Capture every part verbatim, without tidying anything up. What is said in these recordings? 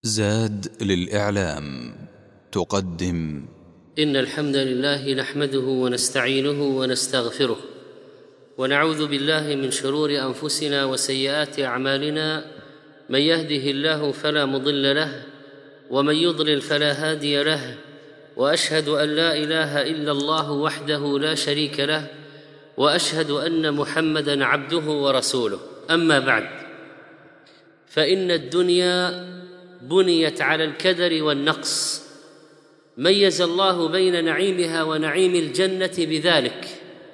زاد للإعلام تقدم. إن الحمد لله نحمده ونستعينه ونستغفره ونعوذ بالله من شرور أنفسنا وسيئات أعمالنا. من يهده الله فلا مضل له ومن يضلل فلا هادي له، وأشهد أن لا إله إلا الله وحده لا شريك له، وأشهد أن محمدًا عبده ورسوله. أما بعد، فإن الدنيا بنيت على الكدر والنقص، ميز الله بين نعيمها ونعيم الجنة بذلك،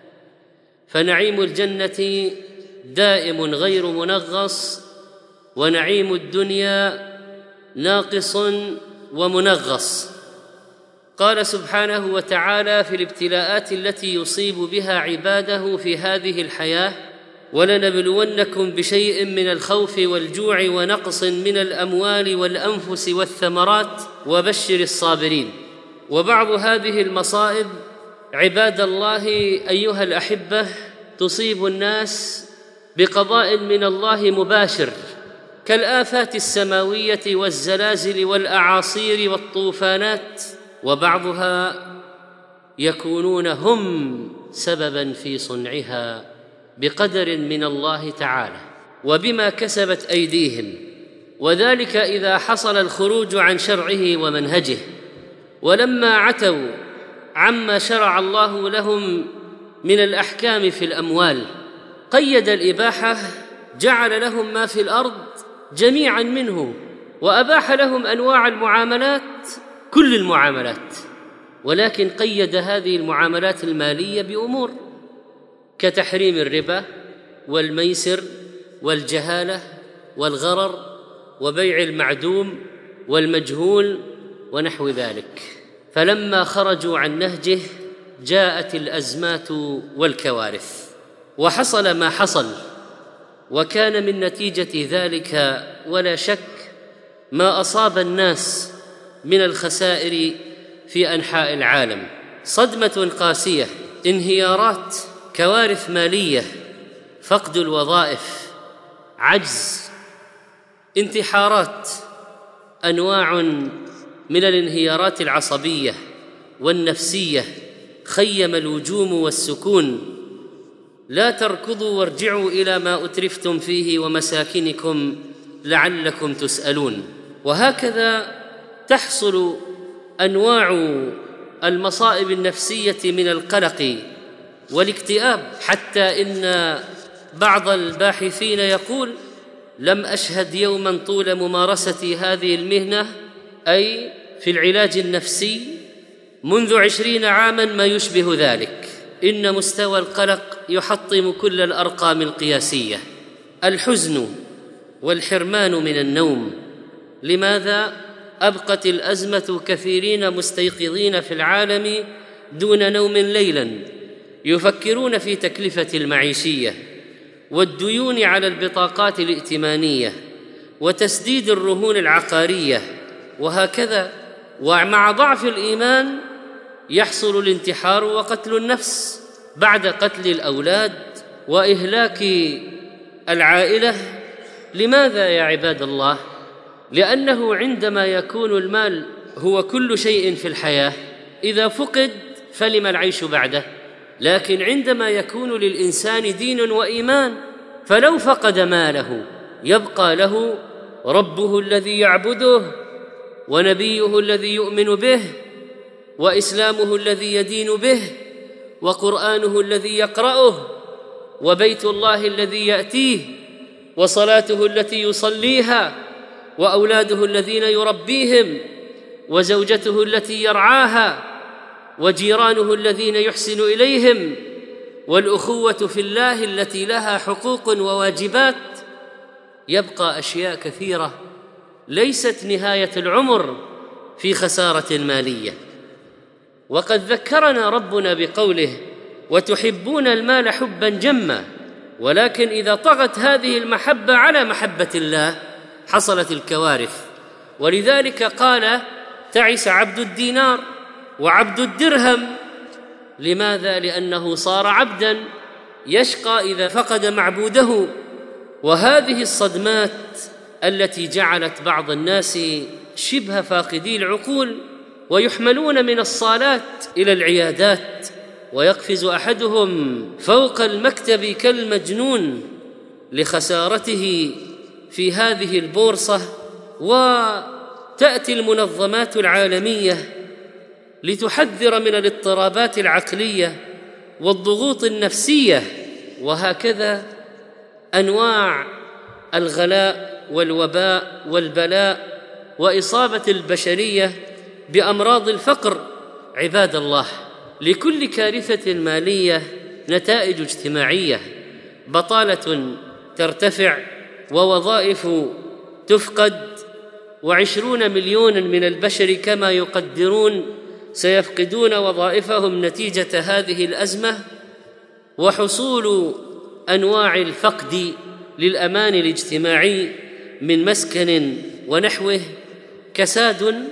فنعيم الجنة دائم غير منغص، ونعيم الدنيا ناقص ومنغص. قال سبحانه وتعالى في الابتلاءات التي يصيب بها عباده في هذه الحياة: ولنبلونكم بشيء من الخوف والجوع ونقص من الأموال والأنفس والثمرات وبشر الصابرين. وبعض هذه المصائب عباد الله أيها الأحبة تصيب الناس بقضاء من الله مباشر، كالآفات السماوية والزلازل والأعاصير والطوفانات، وبعضها يكونون هم سبباً في صنعها بقدر من الله تعالى وبما كسبت أيديهم، وذلك إذا حصل الخروج عن شرعه ومنهجه. ولما عتوا عما شرع الله لهم من الأحكام في الأموال، قيد الإباحة، جعل لهم ما في الأرض جميعاً منه، وأباح لهم أنواع المعاملات، كل المعاملات، ولكن قيد هذه المعاملات المالية بأمور كتحريم الربا والميسر والجهالة والغرر وبيع المعدوم والمجهول ونحو ذلك. فلما خرجوا عن نهجه جاءت الأزمات والكوارث، وحصل ما حصل، وكان من نتيجة ذلك ولا شك ما أصاب الناس من الخسائر في أنحاء العالم: صدمة قاسية، انهيارات، كوارث مالية، فقد الوظائف، عجز، انتحارات، أنواع من الانهيارات العصبية والنفسية، خيم الوجوم والسكون. لا تركضوا وارجعوا إلى ما أترفتم فيه ومساكنكم لعلكم تسألون. وهكذا تحصل أنواع المصائب النفسية من القلق والاكتئاب، حتى إن بعض الباحثين يقول: لم أشهد يوماً طول ممارستي هذه المهنة، أي في العلاج النفسي، منذ عشرين عاماً ما يشبه ذلك. إن مستوى القلق يحطم كل الأرقام القياسية. الحزن والحرمان من النوم. لماذا؟ أبقت الأزمة كثيرين مستيقظين في العالم دون نوم ليلاً، يفكرون في تكلفة المعيشية والديون على البطاقات الائتمانية وتسديد الرهون العقارية، وهكذا. ومع ضعف الإيمان يحصل الانتحار وقتل النفس بعد قتل الأولاد وإهلاك العائلة. لماذا يا عباد الله؟ لأنه عندما يكون المال هو كل شيء في الحياة، إذا فقد فلم العيش بعده. لكن عندما يكون للإنسان دين وإيمان، فلو فقد ماله يبقى له ربه الذي يعبده، ونبيه الذي يؤمن به، وإسلامه الذي يدين به، وقرآنه الذي يقرأه، وبيت الله الذي يأتيه، وصلاته التي يصليها، وأولاده الذين يربيهم، وزوجته التي يرعاها، وجيرانه الذين يحسن إليهم، والأخوة في الله التي لها حقوق وواجبات. يبقى أشياء كثيرة ليست نهاية العمر في خسارة مالية. وقد ذكرنا ربنا بقوله: وتحبون المال حبا جما، ولكن إذا طغت هذه المحبة على محبة الله حصلت الكوارث. ولذلك قال: تعس عبد الدينار وعبد الدرهم. لماذا؟ لأنه صار عبداً يشقى إذا فقد معبوده. وهذه الصدمات التي جعلت بعض الناس شبه فاقدي العقول، ويحملون من الصالات إلى العيادات، ويقفز أحدهم فوق المكتب كالمجنون لخسارته في هذه البورصة. وتأتي المنظمات العالمية لتحذر من الاضطرابات العقلية والضغوط النفسية، وهكذا أنواع الغلاء والوباء والبلاء وإصابة البشرية بأمراض الفقر. عباد الله، لكل كارثة مالية نتائج اجتماعية، بطالة ترتفع ووظائف تفقد، وعشرون مليون من البشر كما يقدرون سيفقدون وظائفهم نتيجة هذه الأزمة، وحصول أنواع الفقد للأمان الاجتماعي من مسكن ونحوه، كساد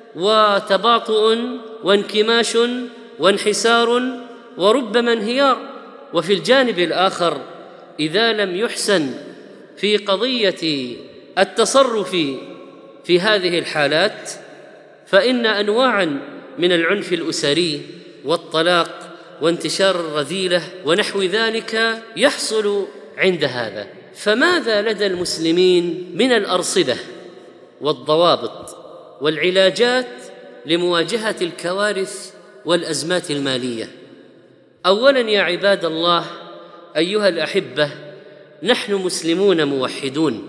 وتباطؤ وانكماش وانحسار وربما انهيار. وفي الجانب الآخر، إذا لم يحسن في قضية التصرف في هذه الحالات، فإن أنواعاً من العنف الأسري والطلاق وانتشار الرذيلة ونحو ذلك يحصل عند هذا. فماذا لدى المسلمين من الأرصدة والضوابط والعلاجات لمواجهة الكوارث والأزمات المالية؟ أولاً يا عباد الله أيها الأحبة، نحن مسلمون موحدون،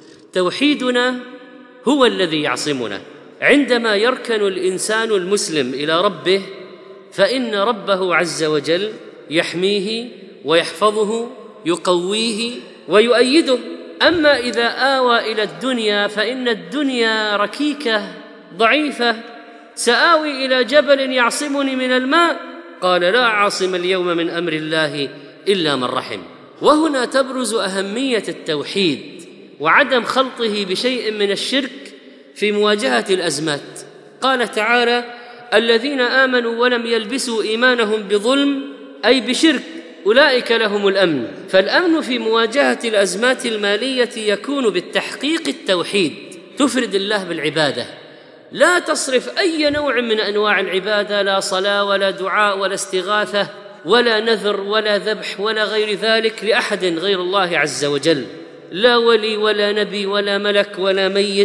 توحيدنا هو الذي يعصمنا. عندما يركن الإنسان المسلم إلى ربه، فإن ربه عز وجل يحميه ويحفظه، يقويه ويؤيده. أما إذا آوى إلى الدنيا فإن الدنيا ركيكة ضعيفة، سآوي إلى جبل يعصمني من الماء، قال لا عاصم اليوم من أمر الله إلا من رحم. وهنا تبرز أهمية التوحيد وعدم خلطه بشيء من الشرك في مواجهة الأزمات. قال تعالى: الذين آمنوا ولم يلبسوا إيمانهم بظلم، أي بشرك، أولئك لهم الأمن. فالأمن في مواجهة الأزمات المالية يكون بالتحقيق التوحيد، تفرد الله بالعبادة، لا تصرف أي نوع من أنواع العبادة، لا صلاة ولا دعاء ولا استغاثة ولا نذر ولا ذبح ولا غير ذلك لأحد غير الله عز وجل، لا ولي ولا نبي ولا ملك ولا ميت.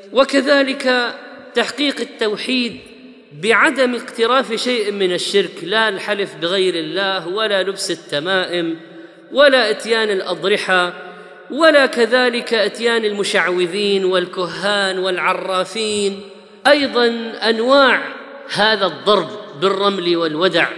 وكذلك تحقيق التوحيد بعدم اقتراف شيء من الشرك، لا الحلف بغير الله ولا لبس التمائم ولا إتيان الأضرحة ولا كذلك إتيان المشعوذين والكهان والعرافين. أيضا أنواع هذا الضرب بالرمل والودع،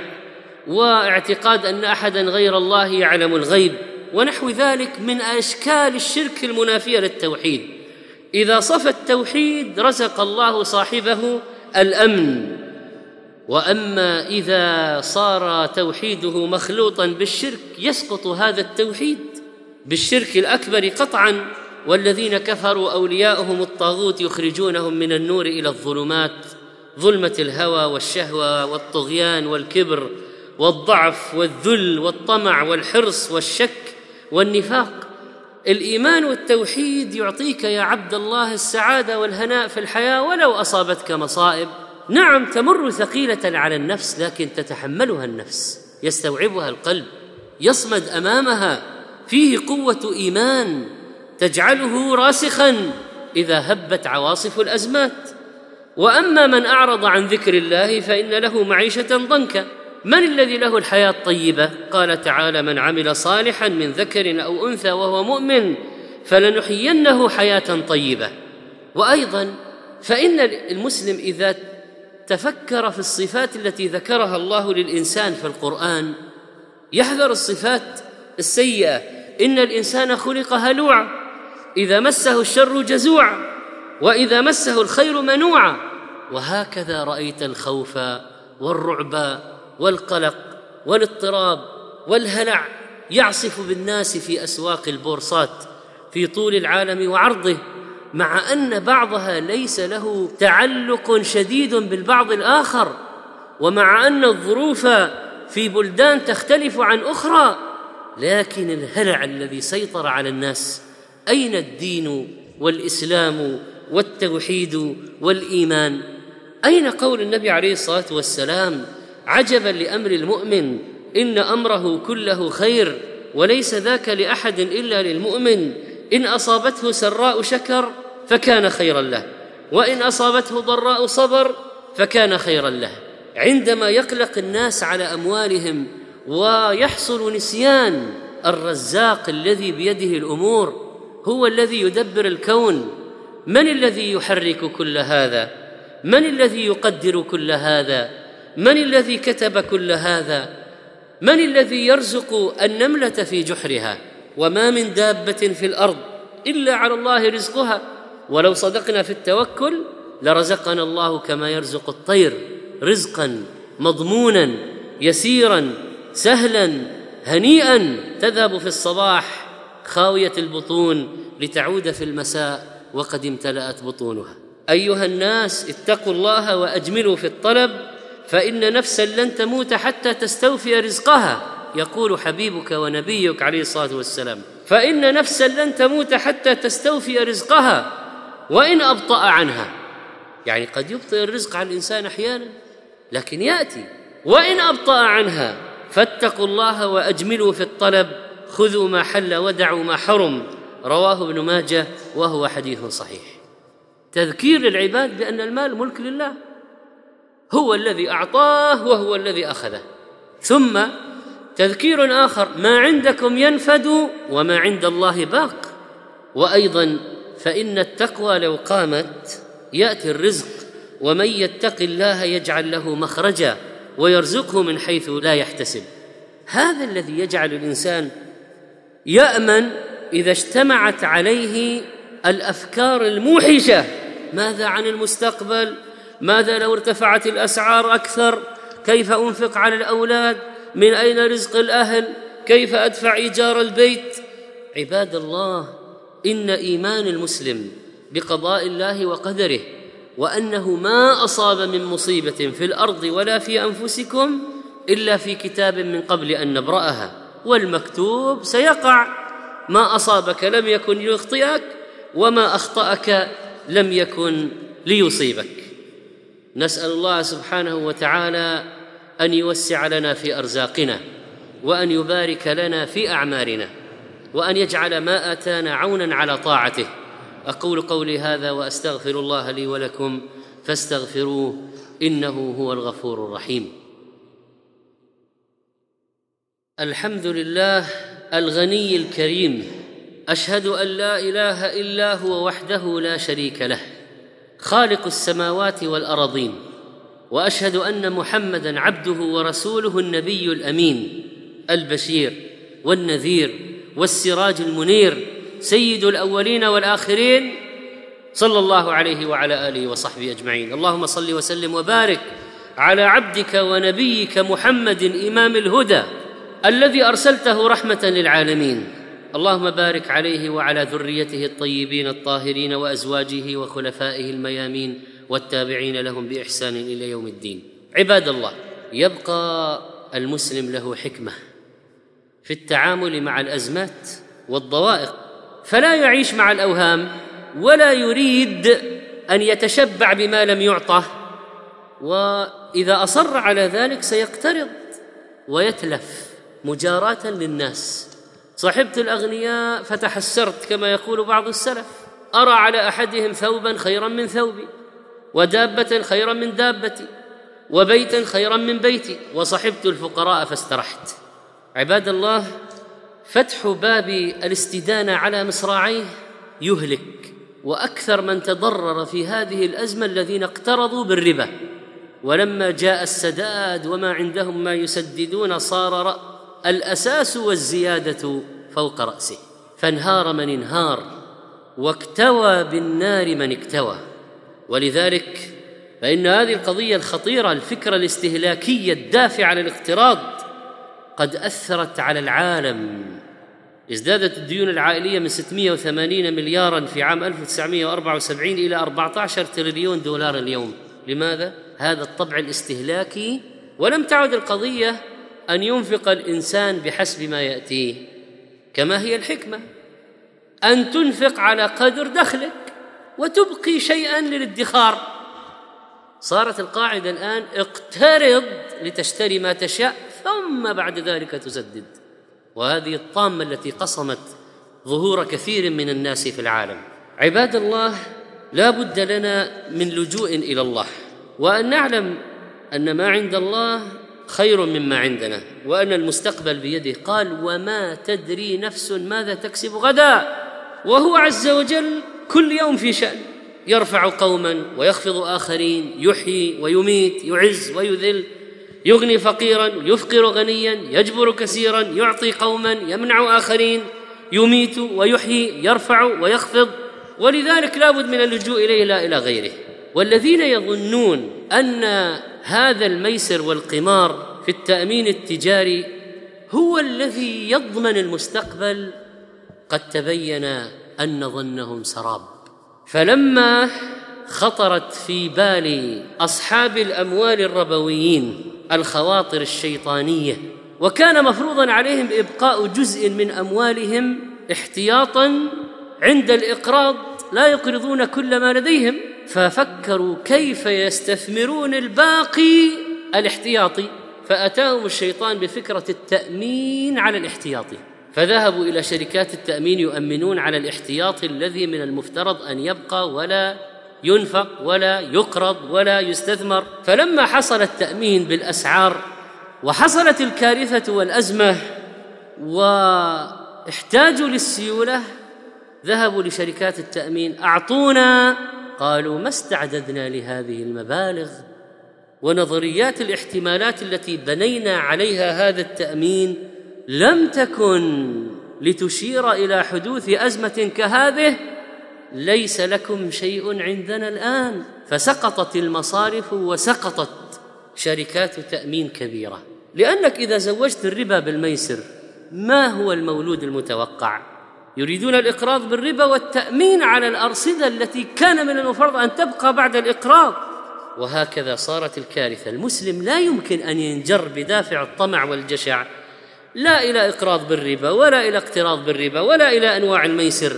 واعتقاد أن أحدا غير الله يعلم الغيب ونحو ذلك من أشكال الشرك المنافية للتوحيد. إذا صفى التوحيد رزق الله صاحبه الأمن. وأما إذا صار توحيده مخلوطا بالشرك يسقط هذا التوحيد بالشرك الأكبر قطعا. والذين كفروا أولياؤهم الطاغوت يخرجونهم من النور إلى الظلمات، ظلمة الهوى والشهوة والطغيان والكبر والضعف والذل والطمع والحرص والشك والنفاق. الإيمان والتوحيد يعطيك يا عبد الله السعادة والهناء في الحياة ولو أصابتك مصائب. نعم تمر ثقيلة على النفس، لكن تتحملها النفس، يستوعبها القلب، يصمد أمامها، فيه قوة إيمان تجعله راسخا إذا هبت عواصف الأزمات. وأما من أعرض عن ذكر الله فإن له معيشة ضنكا. من الذي له الحياة الطيبة؟ قال تعالى: من عمل صالحا من ذكر أو أنثى وهو مؤمن فلنحيينه حياة طيبة. وأيضا فإن المسلم إذا تفكر في الصفات التي ذكرها الله للإنسان في القرآن يحذر الصفات السيئة. إن الإنسان خلق هلوعا، إذا مسه الشر جزوعا، وإذا مسه الخير منوعا. وهكذا رأيت الخوف والرعب والقلق والاضطراب والهلع يعصف بالناس في أسواق البورصات في طول العالم وعرضه، مع أن بعضها ليس له تعلق شديد بالبعض الآخر، ومع أن الظروف في بلدان تختلف عن أخرى. لكن الهلع الذي سيطر على الناس، أين الدين والإسلام والتوحيد والإيمان. أين قول النبي عليه الصلاة والسلام: عجبا لأمر المؤمن إن أمره كله خير وليس ذاك لأحد إلا للمؤمن، إن أصابته سراء شكر فكان خيرا له، وإن أصابته ضراء صبر فكان خيرا له. عندما يقلق الناس على أموالهم ويحصل نسيان الرزاق الذي بيده الأمور، هو الذي يدبر الكون، من الذي يحرك كل هذا؟ من الذي يقدر كل هذا؟ من الذي كتب كل هذا؟ من الذي يرزق النملة في جحرها؟ وما من دابة في الأرض إلا على الله رزقها، ولو صدقنا في التوكل لرزقنا الله كما يرزق الطير، رزقا مضمونا يسيرا سهلا هنيئا، تذهب في الصباح خاوية البطون لتعود في المساء وقد امتلأت بطونها. أيها الناس اتقوا الله وأجملوا في الطلب، فإن نفسا لن تموت حتى تستوفي رزقها، يقول حبيبك ونبيك عليه الصلاة والسلام: فإن نفسا لن تموت حتى تستوفي رزقها وإن أبطأ عنها. يعني قد يبطئ الرزق على الإنسان أحيانا لكن يأتي. وإن أبطأ عنها فاتقوا الله وأجملوا في الطلب، خذوا ما حل ودعوا ما حرم، رواه ابن ماجه وهو حديث صحيح. تذكير للعباد بأن المال ملك لله، هو الذي أعطاه وهو الذي أخذه. ثم تذكير آخر: ما عندكم ينفد وما عند الله باق. وأيضا فإن التقوى لو قامت يأتي الرزق، ومن يتق الله يجعل له مخرجا ويرزقه من حيث لا يحتسب. هذا الذي يجعل الإنسان يأمن إذا اجتمعت عليه الأفكار الموحشة: ماذا عن المستقبل؟ ماذا لو ارتفعت الأسعار أكثر؟ كيف أنفق على الأولاد؟ من أين رزق الأهل؟ كيف أدفع إيجار البيت؟ عباد الله، إن إيمان المسلم بقضاء الله وقدره، وأنه ما أصاب من مصيبة في الأرض ولا في أنفسكم إلا في كتاب من قبل أن نبرأها، والمكتوب سيقع. ما أصابك لم يكن ليخطئك، وما أخطأك لم يكن ليصيبك. نسأل الله سبحانه وتعالى أن يوسع لنا في أرزاقنا، وأن يبارك لنا في أعمارنا، وأن يجعل ما آتانا عونا على طاعته. أقول قولي هذا وأستغفر الله لي ولكم فاستغفروه إنه هو الغفور الرحيم. الحمد لله الغني الكريم، أشهد أن لا إله إلا هو وحده لا شريك له، خالق السماوات والأراضين، وأشهد أن محمدًا عبده ورسوله النبي الأمين، البشير والنذير والسراج المنير، سيد الأولين والآخرين، صلى الله عليه وعلى آله وصحبه أجمعين. اللهم صل وسلم وبارك على عبدك ونبيك محمد إمام الهدى الذي أرسلته رحمة للعالمين. اللهم بارك عليه وعلى ذريته الطيبين الطاهرين وأزواجه وخلفائه الميامين والتابعين لهم بإحسان إلى يوم الدين. عباد الله، يبقى المسلم له حكمة في التعامل مع الأزمات والضوائق، فلا يعيش مع الأوهام ولا يريد أن يتشبع بما لم يعطه، وإذا أصر على ذلك سيقترض ويتلف مجاراة للناس. صحبت الأغنياء فتحسرت كما يقول بعض السلف: أرى على أحدهم ثوبا خيرا من ثوبي، ودابة خيرا من دابتي، وبيتا خيرا من بيتي، وصحبت الفقراء فاسترحت. عباد الله، فتح باب الاستدانة على مصراعيه يهلك، وأكثر من تضرر في هذه الأزمة الذين اقترضوا بالربا، ولما جاء السداد وما عندهم ما يسددون صار الأساس والزيادة فوق رأسه، فانهار من انهار واكتوى بالنار من اكتوى. ولذلك فإن هذه القضية الخطيرة، الفكرة الاستهلاكية الدافعة للاقتراض، قد أثرت على العالم. ازدادت الديون العائلية من ستمائة وثمانين ملياراً في عام ألف وتسعمائة وأربعة وسبعين إلى أربعة عشر تريليون دولار اليوم. لماذا؟ هذا الطبع الاستهلاكي. ولم تعد القضية أن ينفق الإنسان بحسب ما يأتيه، كما هي الحكمة أن تنفق على قدر دخلك. وتبقي شيئا للادخار. صارت القاعدة الآن اقترض لتشتري ما تشاء ثم بعد ذلك تسدد، وهذه الطامة التي قصمت ظهور كثير من الناس في العالم. عباد الله، لا بد لنا من لجوء إلى الله، وأن نعلم أن ما عند الله خير مما عندنا، وأن المستقبل بيده. قال: وما تدري نفس ماذا تكسب غدا، وهو عز وجل كل يوم في شأن، يرفع قوما ويخفض آخرين، يحيي ويميت، يعز ويذل، يغني فقيرا يفقر غنيا، يجبر كثيرا يعطي قوما، يمنع آخرين، يميت ويحيي، يرفع ويخفض. ولذلك لا بد من اللجوء إليه لا إلى غيره. والذين يظنون أن هذا الميسر والقمار في التأمين التجاري هو الذي يضمن المستقبل قد تبين أن ظنهم سراب. فلما خطرت في بال أصحاب الأموال الربويين الخواطر الشيطانية، وكان مفروضا عليهم إبقاء جزء من أموالهم احتياطا عند الإقراض، لا يقرضون كل ما لديهم، ففكروا كيف يستثمرون الباقي الاحتياطي، فأتاهم الشيطان بفكرة التأمين على الاحتياطي، فذهبوا إلى شركات التأمين يؤمنون على الاحتياطي الذي من المفترض أن يبقى ولا ينفق ولا يقرض ولا يستثمر. فلما حصل التأمين بالأسعار وحصلت الكارثة والأزمة واحتاجوا للسيولة، ذهبوا لشركات التأمين: أعطونا. قالوا: ما استعددنا لهذه المبالغ، ونظريات الاحتمالات التي بنينا عليها هذا التأمين لم تكن لتشير إلى حدوث أزمة كهذه، ليس لكم شيء عندنا الآن. فسقطت المصارف وسقطت شركات تأمين كبيرة، لأنك إذا زوجت الربا بالميسر ما هو المولود المتوقع؟ يريدون الإقراض بالربا والتأمين على الأرصدة التي كان من المفروض أن تبقى بعد الإقراض. وهكذا صارت الكارثة. المسلم لا يمكن أن ينجر بدافع الطمع والجشع لا إلى إقراض بالربا ولا إلى اقتراض بالربا ولا إلى أنواع الميسر.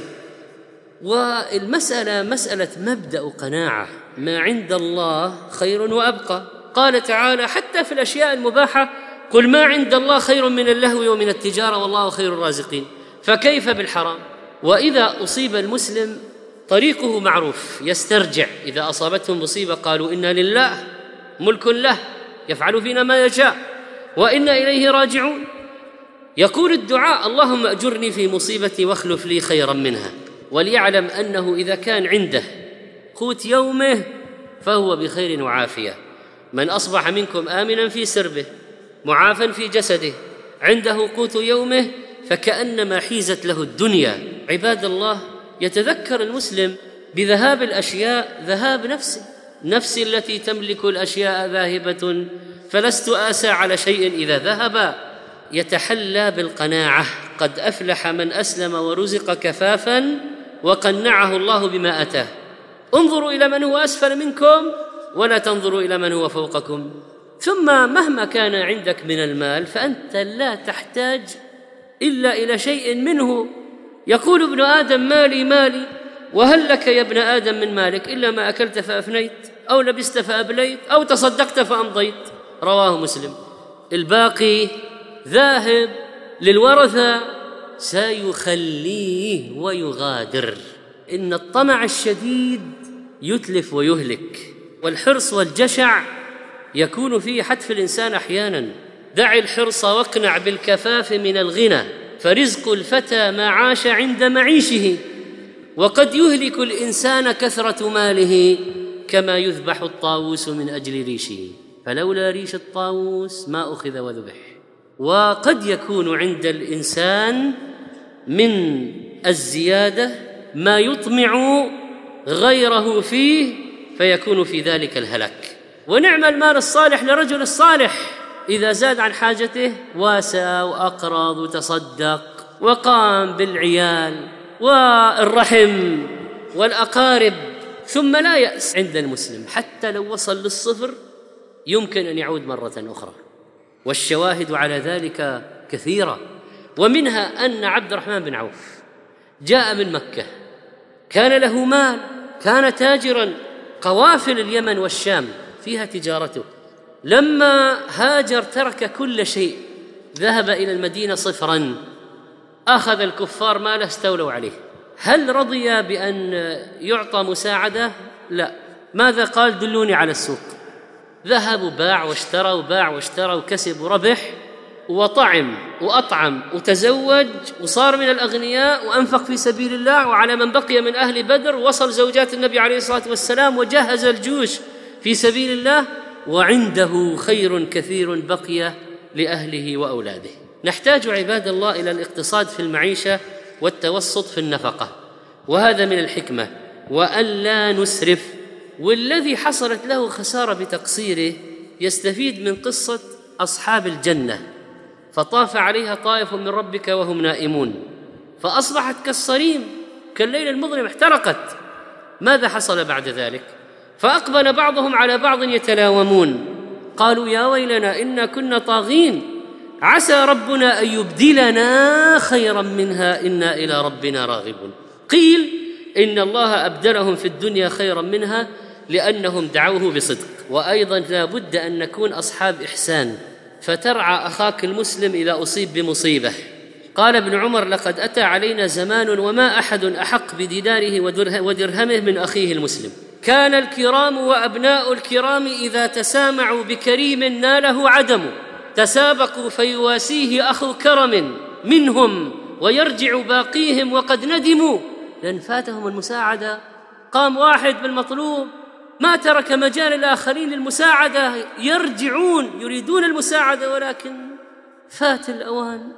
والمسألة مسألة مبدأ قناعة: ما عند الله خير وأبقى. قال تعالى حتى في الأشياء المباحة: قل ما عند الله خير من اللهو ومن التجارة والله خير الرازقين. فكيف بالحرام؟ وإذا أصيب المسلم طريقه معروف، يسترجع. إذا أصابتهم مصيبة قالوا: إنا لله، ملك له، يفعل فينا ما يشاء، وإنا إليه راجعون. يقول الدعاء: اللهم أجرني في مصيبتي واخلف لي خيرا منها. وليعلم أنه إذا كان عنده قوت يومه فهو بخير وعافية. من أصبح منكم آمنا في سربه معافا في جسده عنده قوت يومه فكأنما حيزت له الدنيا. عباد الله، يتذكر المسلم بذهاب الأشياء ذهاب نفسه. نفسي التي تملك الأشياء ذاهبة، فلست آسى على شيء إذا ذهب. يتحلى بالقناعة: قد أفلح من أسلم ورزق كفافا وقنعه الله بما أتاه. انظروا إلى من هو أسفل منكم ولا تنظروا إلى من هو فوقكم. ثم مهما كان عندك من المال فأنت لا تحتاج إلا إلى شيء منه. يقول ابن آدم: مالي مالي، وهل لك يا ابن آدم من مالك إلا ما أكلت فأفنيت، أو لبست فأبليت، أو تصدقت فأمضيت. رواه مسلم. الباقي ذاهب للورثة سيخليه ويغادر. إن الطمع الشديد يتلف ويهلك، والحرص والجشع يكون فيه حتف الإنسان أحيانا. دع الحرص واقنع بالكفاف من الغنى، فرزق الفتى ما عاش عند معيشه، وقد يهلك الإنسان كثرة ماله كما يذبح الطاووس من أجل ريشه، فلولا ريش الطاووس ما أخذ وذبح. وقد يكون عند الإنسان من الزيادة ما يطمع غيره فيه فيكون في ذلك الهلاك. ونعم المال الصالح لرجل الصالح إذا زاد عن حاجته واسى وأقرض وتصدق وقام بالعيال والرحم والأقارب، ثم لا يأس عند المسلم. حتى لو وصل للصفر يمكن أن يعود مرة أخرى، والشواهد على ذلك كثيرة. ومنها أن عبد الرحمن بن عوف جاء من مكة، كان له مال كان تاجراً، قوافل اليمن والشام فيها تجارته. لما هاجر ترك كل شيء، ذهب إلى المدينة صفراً، أخذ الكفار ماله استولوا عليه. هل رضي بأن يعطى مساعدة؟ لا. ماذا قال؟ دلوني على السوق. ذهب وباع واشترى وباع واشترى وكسب وربح وطعم وأطعم وتزوج وصار من الأغنياء وأنفق في سبيل الله. وعلى من بقي من أهل بدر وصل زوجات النبي عليه الصلاة والسلام وجهز الجيوش في سبيل الله، وعنده خير كثير بقي لأهله وأولاده. نحتاج عباد الله إلى الاقتصاد في المعيشة والتوسط في النفقة، وهذا من الحكمة، وأن لا نسرف. والذي حصلت له خسارة بتقصيره يستفيد من قصة أصحاب الجنة، فطاف عليها طائف من ربك وهم نائمون فأصبحت كالصريم كالليل المظلم، احترقت. ماذا حصل بعد ذلك؟ فأقبل بعضهم على بعض يتلاومون، قالوا يا ويلنا إنا كنا طاغين، عسى ربنا أن يبدلنا خيرا منها إنا إلى ربنا راغبون. قيل إن الله أبدلهم في الدنيا خيرا منها لأنهم دعوه بصدق. وأيضا لا بد أن نكون أصحاب إحسان، فترعى أخاك المسلم إذا أصيب بمصيبة. قال ابن عمر لقد أتى علينا زمان وما أحد أحق بديناره ودرهمه من أخيه المسلم. كان الكرام وأبناء الكرام إذا تسامعوا بكريم ناله عدم، تسابقوا فيواسيه أخو كرم منهم ويرجع باقيهم وقد ندموا. لأن فاتهم المساعدة، قام واحد بالمطلوب ما ترك مجال الآخرين للمساعدة، يرجعون يريدون المساعدة ولكن فات الأوان.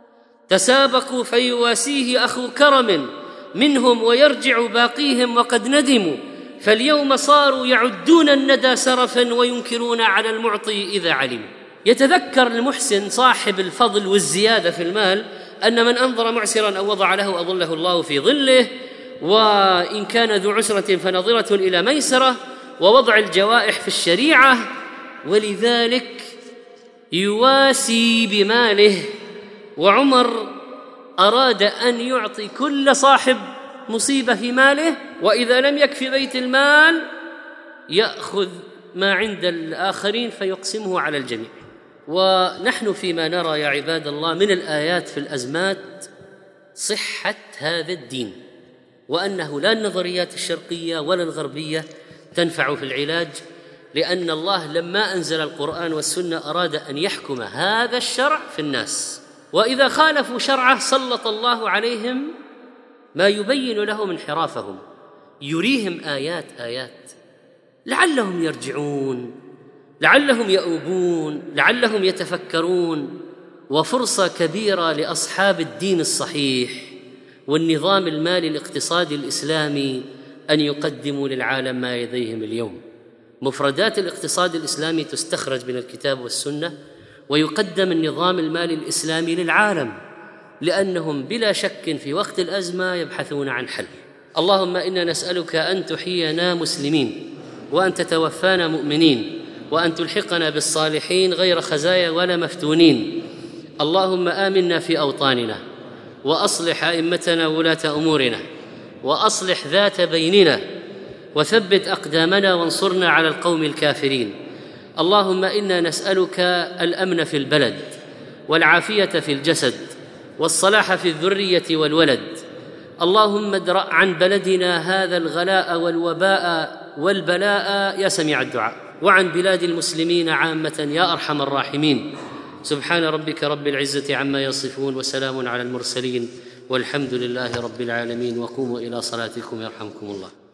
تسابقوا فيواسيه أخو كرم منهم ويرجع باقيهم وقد ندموا، فاليوم صاروا يعدون الندى سرفا وينكرون على المعطي إذا علموا. يتذكر المحسن صاحب الفضل والزيادة في المال أن من أنظر معسرا أو وضع له أظله الله في ظله، وإن كان ذو عسرة فنظرة إلى ميسرة، ووضع الجوائح في الشريعة. ولذلك يواسي بماله. وعمر أراد أن يعطي كل صاحب مصيبة في ماله، وإذا لم يكفي بيت المال يأخذ ما عند الآخرين فيقسمه على الجميع. ونحن فيما نرى يا عباد الله من الآيات في الأزمات صحة هذا الدين، وأنه لا النظريات الشرقية ولا الغربية تنفع في العلاج، لأن الله لما أنزل القرآن والسنة أراد أن يحكم هذا الشرع في الناس، وإذا خالفوا شرعه سلط الله عليهم ما يبين لهم انحرافهم، يريهم آيات آيات لعلهم يرجعون، لعلهم يؤوبون، لعلهم يتفكرون. وفرصة كبيرة لأصحاب الدين الصحيح والنظام المالي الاقتصادي الإسلامي أن يقدموا للعالم ما لديهم اليوم. مفردات الاقتصاد الإسلامي تستخرج من الكتاب والسنة، ويقدم النظام المالي الإسلامي للعالم، لأنهم بلا شك في وقت الأزمة يبحثون عن حل. اللهم إنا نسألك أن تحيينا مسلمين، وأن تتوفانا مؤمنين، وأن تلحقنا بالصالحين غير خزايا ولا مفتونين. اللهم آمنا في أوطاننا، وأصلح أئمتنا وولاة أمورنا، وأصلح ذات بيننا، وثبت أقدامنا وانصرنا على القوم الكافرين. اللهم إنا نسألك الأمن في البلد، والعافية في الجسد، والصلاح في الذرية والولد. اللهم ادرأ عن بلدنا هذا الغلاء والوباء والبلاء يا سميع الدعاء، وعن بلاد المسلمين عامة يا أرحم الراحمين. سبحان ربك رب العزة عما يصفون، وسلام على المرسلين، والحمد لله رب العالمين. وقوموا إلى صلاتكم يرحمكم الله.